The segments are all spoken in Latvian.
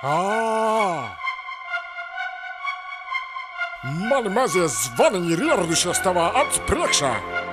Mani mazie zvaniņi ir ieradušies tavā acu priekšā.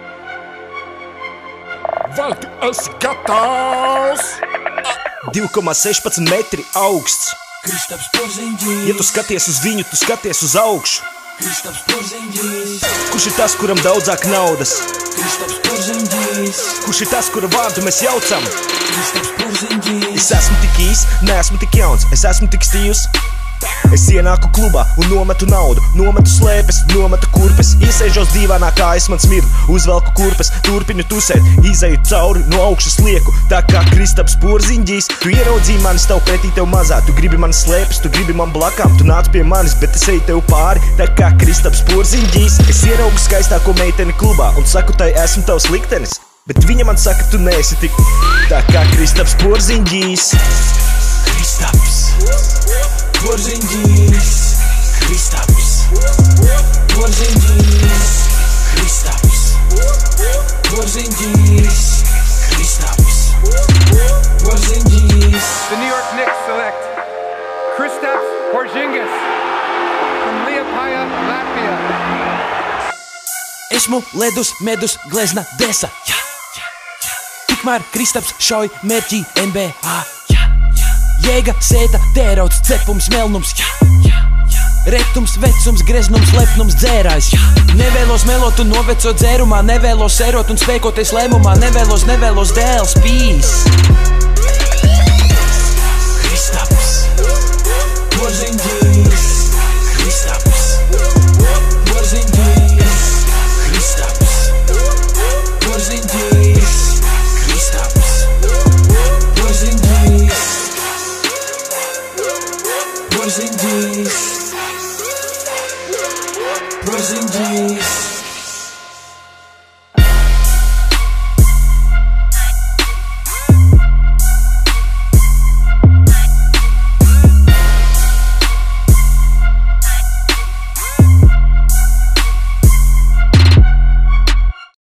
Vai tu esi gatavs? 2,16 metri augsts. Kristaps Porziņģis. Ja tu skaties uz viņu, tu skaties uz augšu. Kristaps Porziņģis. Kurš ir tas, kuram daudzāk naudas? Kristaps Porziņģis. Kurš ir tas, kura vārdu mēs jaucam? Kristaps Porziņģis. Es esmu tik īs, neesmu tik jauns, es esmu tik stīvs. Es ienāku klubā un nometu naudu, nometu slēpes, nometu kurpes. Iesēžos dīvānā, kājas man smird, uzvelku kurpes, turpinu tusēt, izeju cauri, no augšas lieku, tā kā Kristaps Porziņģis. Tu ieraudzīji mani, stāv pretī tev mazā, tu gribi man slēpes, tu gribi man blakām, tu nāc pie manis, bet es eju tev pāri, tā kā Kristaps Porziņģis. Es ieraugu skaistāko meiteni klubā un saku tai esmu tavs liktenis, bet viņa man saka, tu neesi tik tā kā Kristaps Porziņģis. Kristaps Porziņģis. Kristaps Porziņģis. Kristaps Porziņģis. Kristaps Porziņģis. The New York Knicks select Kristaps Porzingis from Liepaja, Latvia. Esmu ledus, medus, glezna, desa. Tikmēr Kristaps šauj mērķī NBA. Jēga, sēta, tērauds, cepums, melnums. Retums, vecums, greznums, lepnums, dzērājs. Nevēlos melot un novecot dzērumā, nevēlos sērot un spēkoties lēmumā, nevēlos dēls pīs. Kristaps Porziņģis. Kristaps Porziņģis. Kristaps Porziņģis. Kristaps Porziņģis. Porziņģis. Porziņģis.